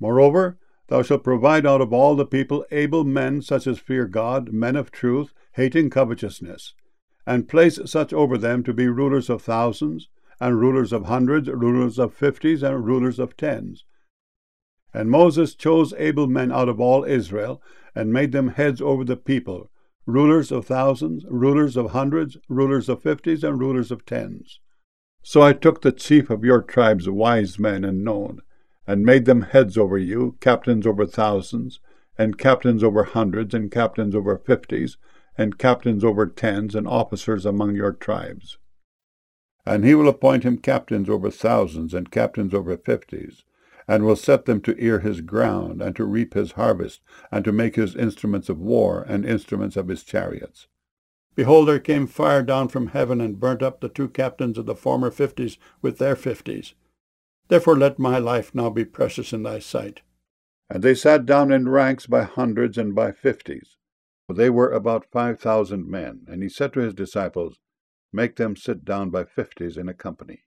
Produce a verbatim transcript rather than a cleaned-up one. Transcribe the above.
Moreover, thou shalt provide out of all the people able men such as fear God, men of truth, hating covetousness, and place such over them to be rulers of thousands, and rulers of hundreds, rulers of fifties, and rulers of tens. And Moses chose able men out of all Israel, and made them heads over the people, rulers of thousands, rulers of hundreds, rulers of fifties, and rulers of tens. So I took the chief of your tribes, wise men and known, and made them heads over you, captains over thousands, and captains over hundreds, and captains over fifties, and captains over tens, and officers among your tribes. And he will appoint him captains over thousands, and captains over fifties, and will set them to ear his ground, and to reap his harvest, and to make his instruments of war, and instruments of his chariots. Behold, there came fire down from heaven, and burnt up the two captains of the former fifties with their fifties. Therefore let my life now be precious in thy sight. And they sat down in ranks by hundreds and by fifties. For they were about five thousand men. And he said to his disciples, Make them sit down by fifties in a company.